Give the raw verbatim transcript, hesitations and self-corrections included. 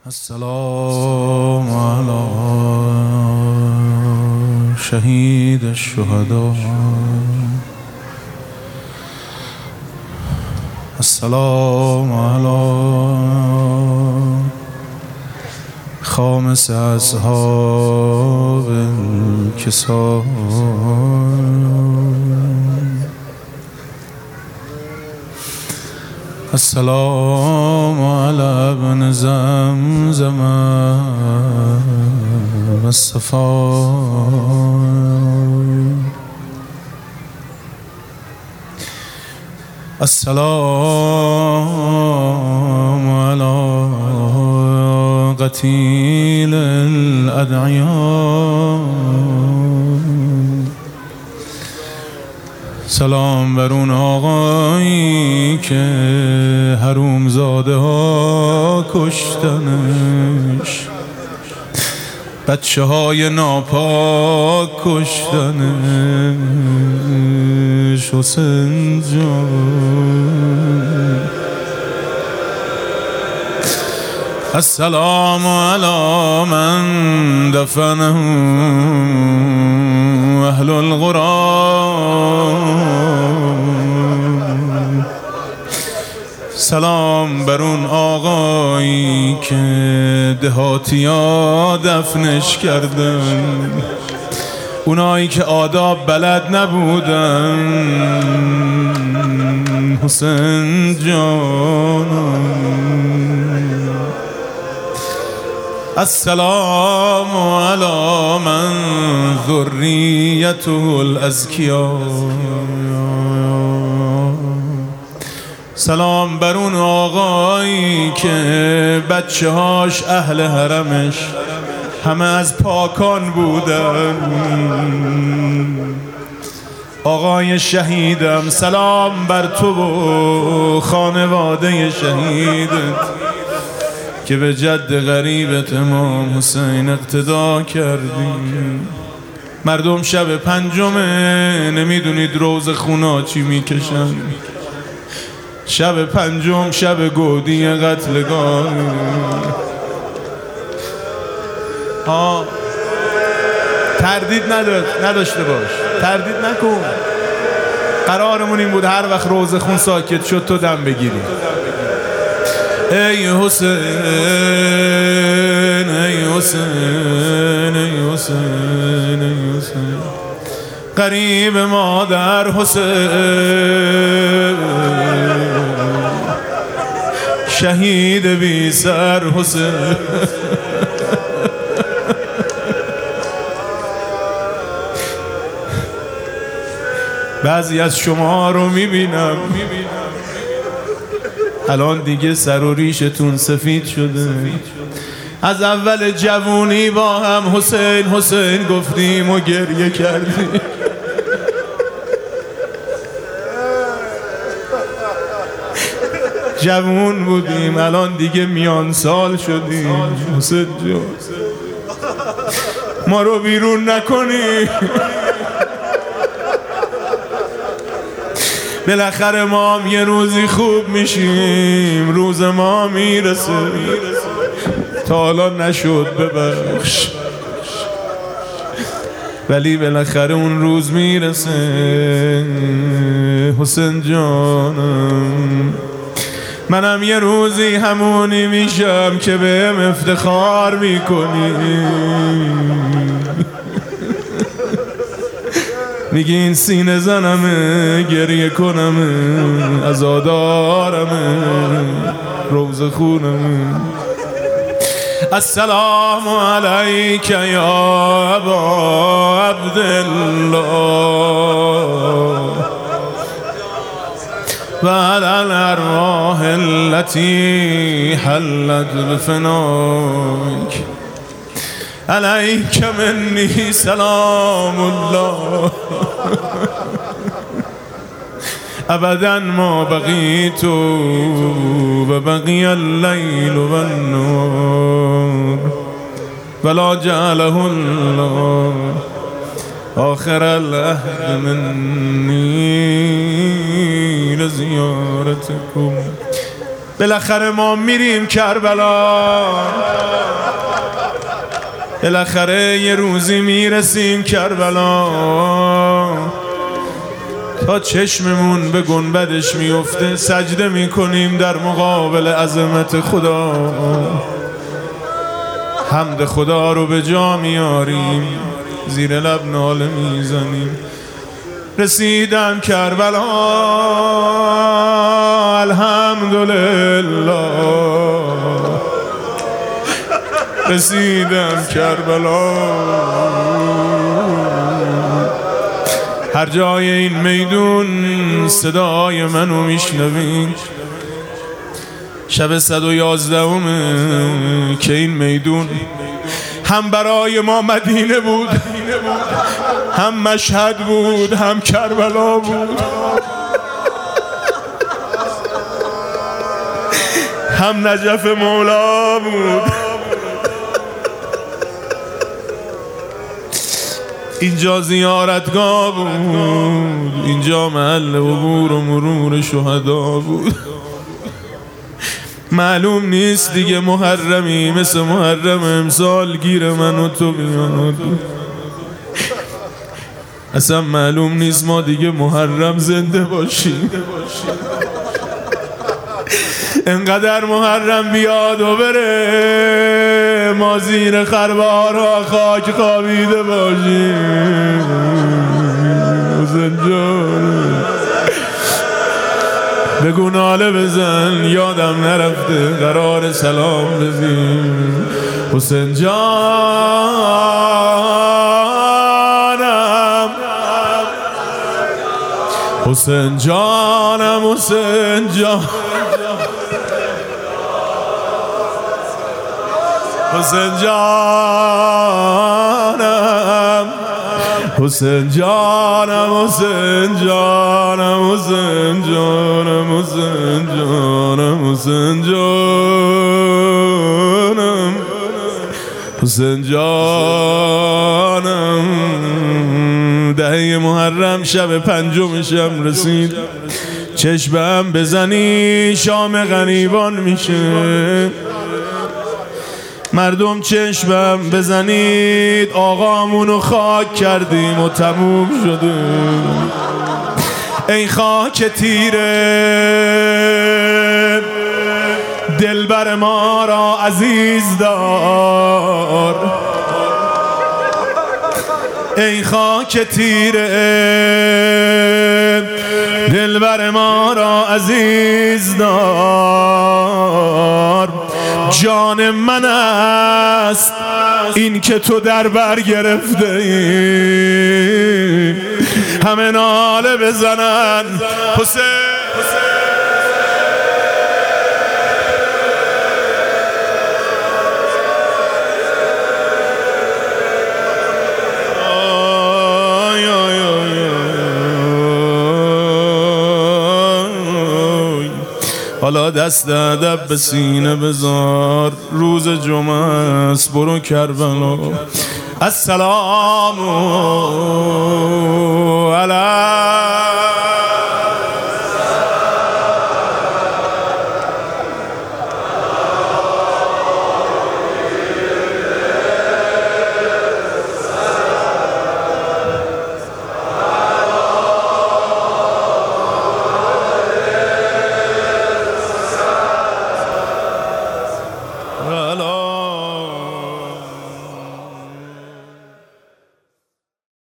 السلام على شهید الشهداء. السلام على خامس اصحاب الكساء. السلام على ابن زمزم والصفا. السلام على قتيل الأدعياء. سلام بر اون آقایی که حرومزاده ها کشتنش، بچه های ناپاک کشتنش. حسین جان السلام علی من دفنه اهل القرآن. سلام بر اون آقایی که دهاتیا دفنش کردن، اونایی که آداب بلد نبودن. حسین جان السلام علی من ذریته الازکیا. سلام بر اون آقایی که بچه هاش اهل حرمش همه از پاکان بودن. آقای شهیدم سلام بر تو و خانواده شهیدت که به جد غریبت امام حسین اقتدا کردیم. مردم شب پنجمه نمیدونید روز خونا چی میکشن. شب پنجم شب گودی قتلگاه. ها تردید نداشت نداشته باش، تردید نکن. قرارمون این بود هر وقت روز خون ساکت شد تو دم بگیری. ای حسین ای حسین ای حسین ای حسین قریب مادر حسین، شهید بی سر حسین. بعضی از شما رو میبینم الان دیگه سر و ریشتون سفید شده. از اول جوونی با هم حسین حسین گفتیم و گریه کردیم. جوون بودیم الان دیگه میان سال شدیم. حسین جان ما رو بیرون نکنی، بالاخره ما هم یه روزی خوب میشیم. روز ما میرسه، تا حالا نشد ببخش، ولی بالاخره اون روز میرسه. حسین جانم منم یه روزی همونی میشم که بهم افتخار میکنی. میگی این سینه زنمه، گریه کنمه، عزادارمه، روز خونمه. السلام علیک یا ابا عبدالله و علی الارواح التي حلت بفناک. علیک منی سلام الله ابدا ما بقیت و بقی اللیل و النور ولا جعله الله آخر العهد منی لزیارتکم. بالاخره ما میریم کربلا، بالاخره یه روزی میرسیم کربلا، تا چشممون به گنبدش میفته سجده میکنیم در مقابل عظمت خدا، حمد خدا رو به جا میاریم، زیر لب ناله میزنیم. رسیدم کربلا الحمدلله، رسیدم کربلا. هر جای این میدون صدای منو میشنوین، شب صد و یازدهمه که این میدون هم برای ما مدینه بود، هم مشهد بود، هم کربلا بود، هم نجف مولا بود. اینجا زیارتگاه بود، اینجا محل عبور و مرور شهدا بود. معلوم نیست دیگه محرمی مثل محرم امسال گیر من و تو بیاد، اصلا معلوم نیست ما دیگه محرم زنده باشیم. انقدر محرم بیاد و بره ما زیر خربارها خاک خوابیده باشیم. حسین جان بگو ناله بزن یادم نرفته قرار سلام بزیم. حسین جانم، حسین جانم، حسین جان، حسین جانم، حسین جانم، حسین جانم، حسین جانم، حسین جانم، حسین جانم، حسین جانم. دهه محرم شب پنجمشم رسید، چشمم بزنی شام غریبان میشه، مردم چشمم بزنید آقامونو خاک کردیم و تموم شده. ای خاک تیره دلبر ما را عزیز دار، ای خاک تیره دلبر ما را عزیز دار. جان من است این که تو در بر گرفته ای، همه ناله بزنن حسین. حالا دست ادب به سینه بذار، روز جمعه است برو کربلا. السلام علیکم. لا